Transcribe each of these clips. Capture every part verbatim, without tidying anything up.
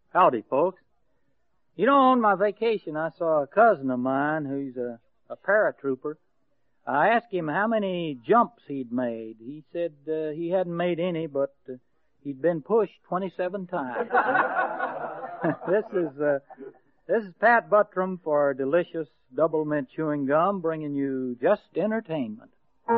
Howdy, folks. You know, on my vacation, I saw a cousin of mine who's a, a paratrooper. I asked him how many jumps he'd made. He said uh, he hadn't made any, but uh, he'd been pushed twenty-seven times. This is uh, this is Pat Buttram for delicious double mint chewing gum, bringing you just entertainment.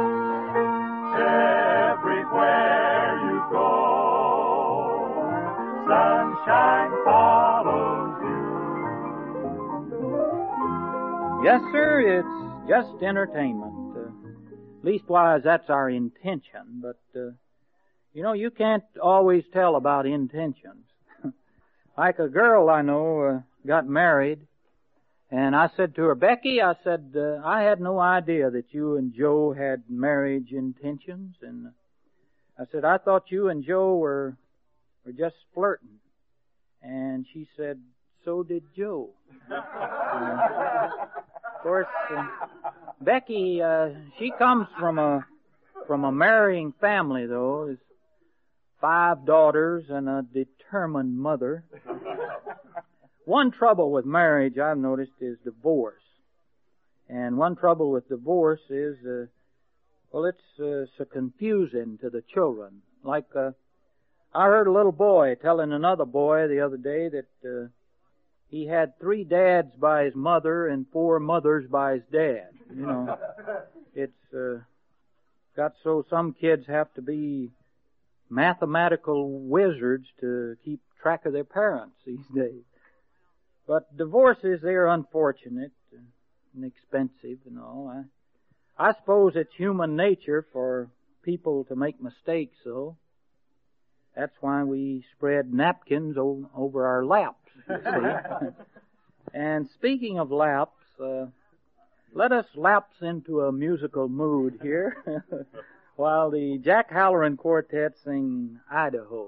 Everywhere you go, sunshine follows you. Yes, sir, it's just entertainment. Uh, leastwise, that's our intention, but, uh, you know, you can't always tell about intentions. Like a girl I know uh, got married, and I said to her, Becky, I said, uh, I had no idea that you and Joe had marriage intentions, and I said, I thought you and Joe were, were just flirting. And she said, so did Joe. uh, of course, uh, Becky, uh, she comes from a, from a marrying family, though. There's five daughters and a determined mother. One trouble with marriage, I've noticed, is divorce. And one trouble with divorce is, uh, well, it's uh, so confusing to the children. Like, uh, I heard a little boy telling another boy the other day that uh, he had three dads by his mother and four mothers by his dad. You know, it's uh, got so some kids have to be mathematical wizards to keep track of their parents these days. But divorces, they're unfortunate and expensive and all. I, I suppose it's human nature for people to make mistakes, though. That's why we spread napkins o- over our laps, you see. And speaking of laps, uh, let us lapse into a musical mood here while the Jack Halloran Quartet sing Idaho.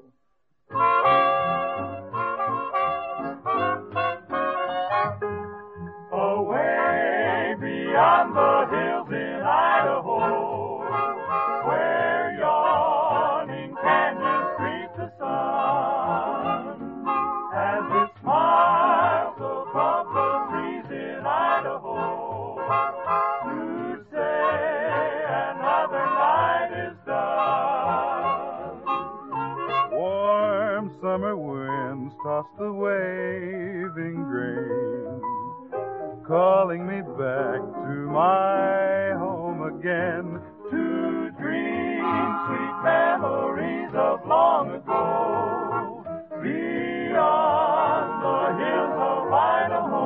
Away beyond the hills in Idaho, where yawning canyons greet the sun, as it smiles above the trees in Idaho, you say another night is done. Warm summer winds toss the waving grain, calling me back to my home again, to dream sweet memories of long ago, beyond the hills of Idaho.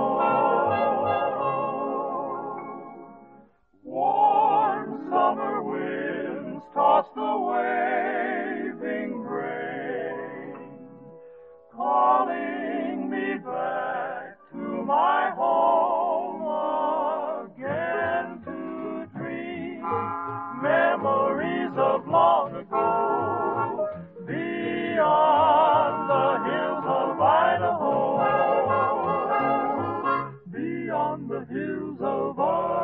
Warm summer winds toss the waving grain, calling me back to my home. Memories of long ago, beyond the hills of Idaho, beyond the hills of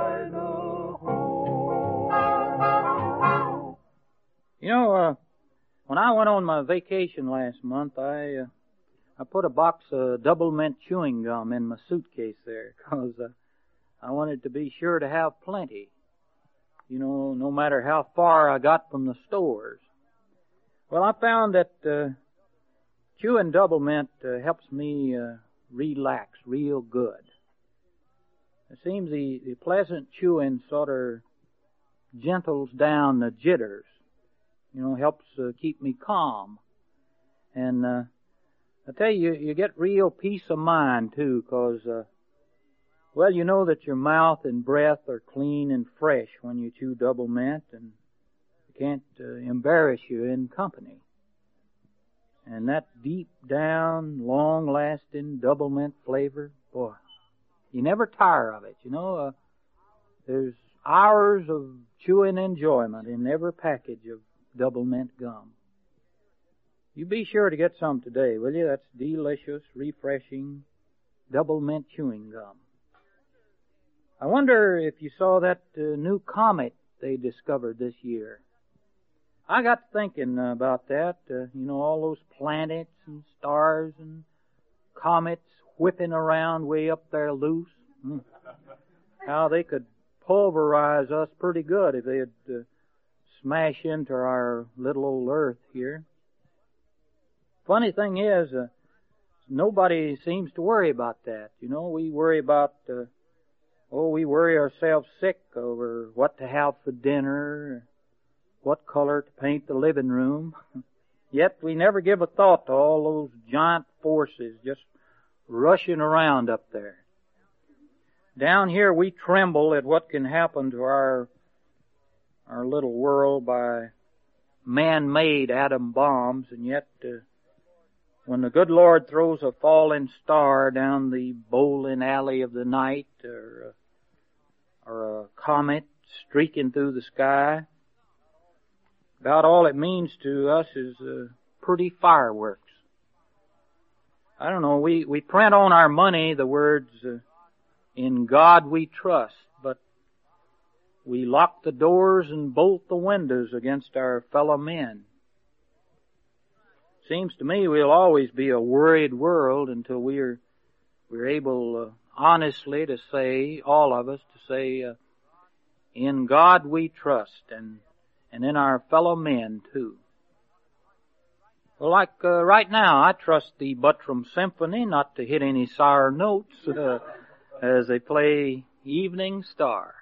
Idaho. You know, uh, when I went on my vacation last month, I uh, I put a box of double mint chewing gum in my suitcase there, because uh, I wanted to be sure to have plenty. You know, no matter how far I got from the stores. Well, I found that uh, chewing double mint uh, helps me uh, relax real good. It seems the, the pleasant chewing sort of gentles down the jitters. You know, helps uh, keep me calm. And uh, I tell you, you get real peace of mind, too, because uh, well, you know that your mouth and breath are clean and fresh when you chew double mint, and it can't uh, embarrass you in company. And that deep down, long-lasting double mint flavor, boy, you never tire of it. You know, uh, there's hours of chewing enjoyment in every package of double mint gum. You be sure to get some today, will you? That's delicious, refreshing double mint chewing gum. I wonder if you saw that uh, new comet they discovered this year. I got thinking about that, uh, you know, all those planets and stars and comets whipping around way up there loose. Hmm. How they could pulverize us pretty good if they'd uh, smash into our little old Earth here. Funny thing is, uh, nobody seems to worry about that. You know, we worry about, uh, oh, we worry ourselves sick over what to have for dinner, what color to paint the living room. Yet we never give a thought to all those giant forces just rushing around up there. Down here we tremble at what can happen to our our little world by man-made atom bombs, and yet uh, when the good Lord throws a falling star down the bowling alley of the night, or, uh, or a comet streaking through the sky, about all it means to us is uh, pretty fireworks. I don't know, we, we print on our money the words, uh, "In God we trust," but we lock the doors and bolt the windows against our fellow men. Seems to me we'll always be a worried world until we're we're able uh, honestly to say, all of us, to say, uh, "In God we trust," and and in our fellow men too. Well, like uh, right now, I trust the Buttram Symphony not to hit any sour notes uh, as they play Evening Star.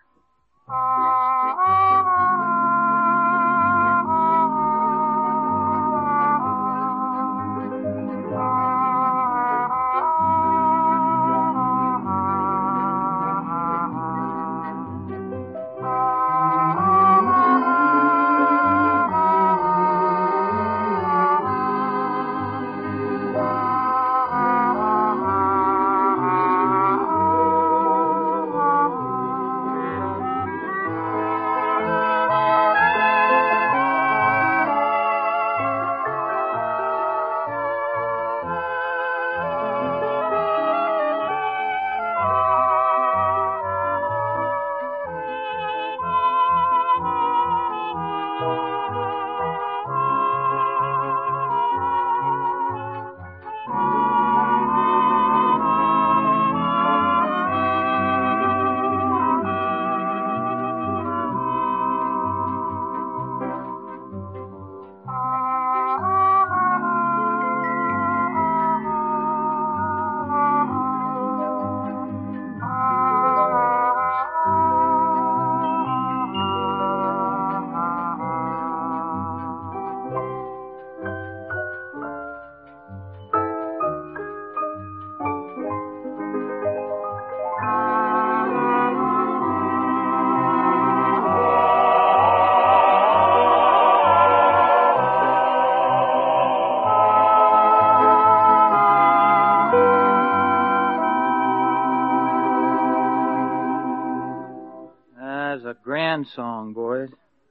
Song, boys.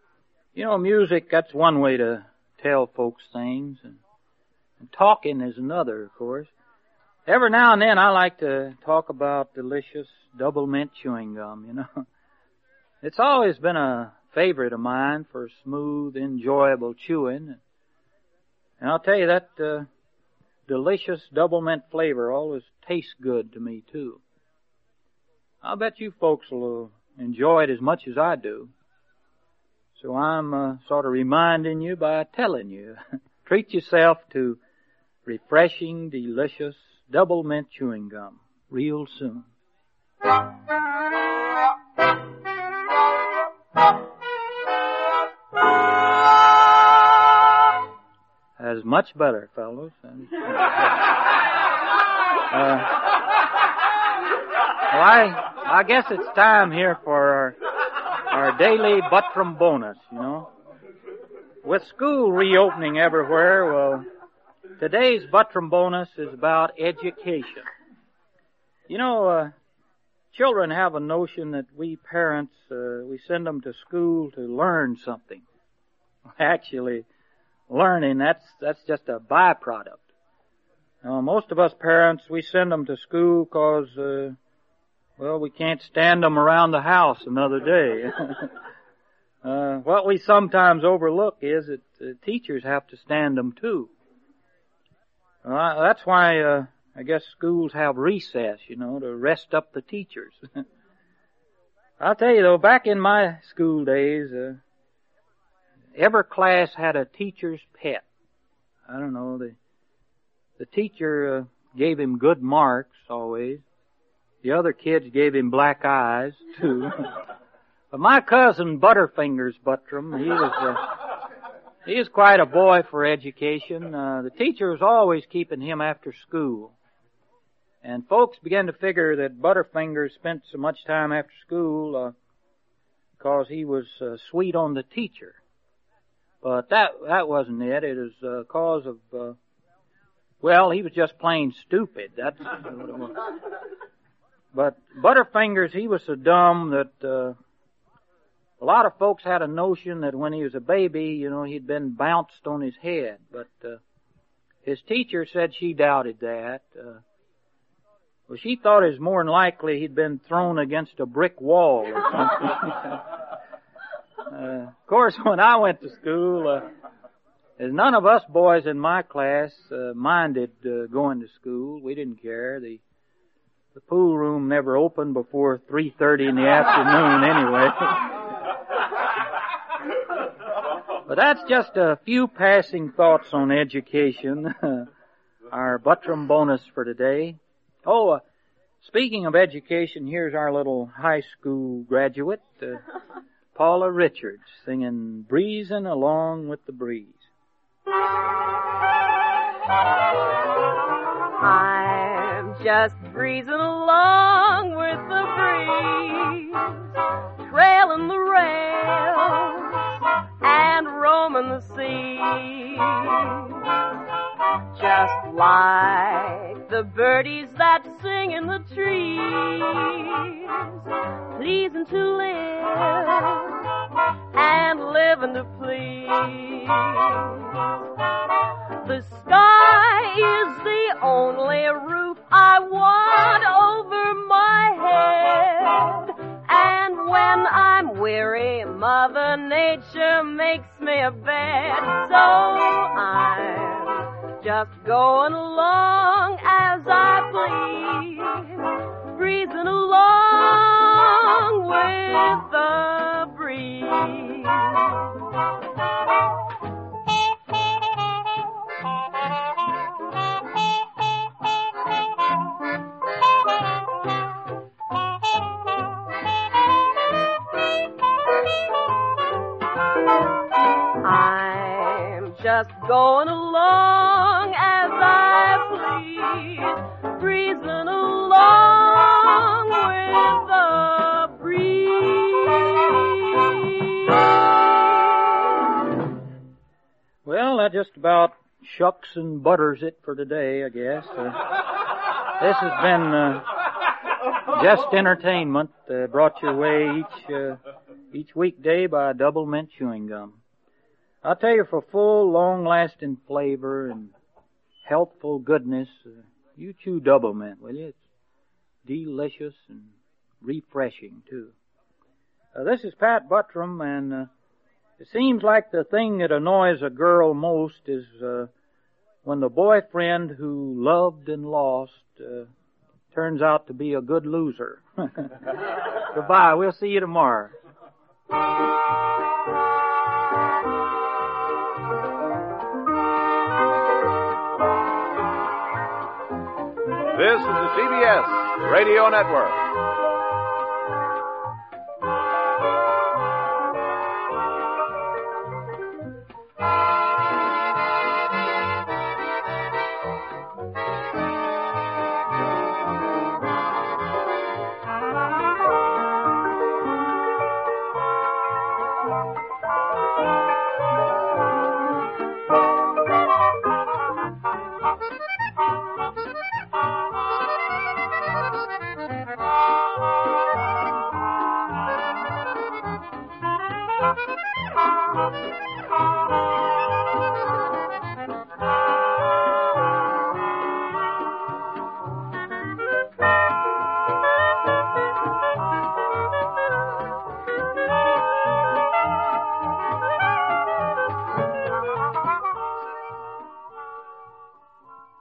You know, music, that's one way to tell folks things, and, and talking is another, of course. Every now and then I like to talk about delicious double mint chewing gum, you know. It's always been a favorite of mine for smooth, enjoyable chewing. And I'll tell you that uh, delicious double mint flavor always tastes good to me, too. I'll bet you folks will enjoy it as much as I do. So I'm uh, sort of reminding you by telling you, treat yourself to refreshing, delicious double mint chewing gum real soon. That's much better, fellows. Uh, well, I... I guess it's time here for our, our daily Buttram bonus, you know. With school reopening everywhere, well, today's Buttram bonus is about education. You know, uh, children have a notion that we parents, uh, we send them to school to learn something. Actually, learning, that's, that's just a byproduct. Now, most of us parents, we send them to school because, uh, well, we can't stand them around the house another day. uh, what we sometimes overlook is that uh, teachers have to stand them too. Uh, that's why uh, I guess schools have recess, you know, to rest up the teachers. I'll tell you though, back in my school days, uh, every class had a teacher's pet. I don't know, the, the teacher uh, gave him good marks always. The other kids gave him black eyes, too. But my cousin Butterfingers Buttram, he was, uh, he was quite a boy for education. Uh, the teacher was always keeping him after school. And folks began to figure that Butterfingers spent so much time after school, uh, because he was, uh, sweet on the teacher. But that, that wasn't it. It was, uh, cause of, uh, well, he was just plain stupid. That's what it was. But Butterfingers, he was so dumb that, uh, a lot of folks had a notion that when he was a baby, you know, he'd been bounced on his head. But, uh, his teacher said she doubted that. Uh, well, she thought it was more than likely he'd been thrown against a brick wall or something. uh, of course, when I went to school, uh, as none of us boys in my class, uh, minded, uh, going to school. We didn't care. The, the pool room never opened before three thirty in the afternoon anyway. But that's just a few passing thoughts on education. Our Buttram bonus for today. Oh, uh, speaking of education, here's our little high school graduate, uh, Paula Richards, singing Breezin' Along with the Breeze. I'm just breezing along with the breeze, trailing the rails and roaming the sea, just like the birdies that sing in the trees, pleasing to live and living to please. The sky is the only roof I want over my head, and when I'm weary, Mother Nature makes me a bed. So I'm just going along as I please, breezing along with the breeze. Just going along as I please, breezing along with the breeze. Well, that just about shucks and butters it for today, I guess. Uh, this has been uh, Just Entertainment, uh, brought your way each uh, each weekday by Double Mint Chewing Gum. I'll tell you, for full, long-lasting flavor and healthful goodness, uh, you chew Double Mint, will you? It's delicious and refreshing, too. Uh, this is Pat Buttram, and uh, it seems like the thing that annoys a girl most is uh, when the boyfriend who loved and lost uh, turns out to be a good loser. Goodbye. We'll see you tomorrow. This is the C B S Radio Network.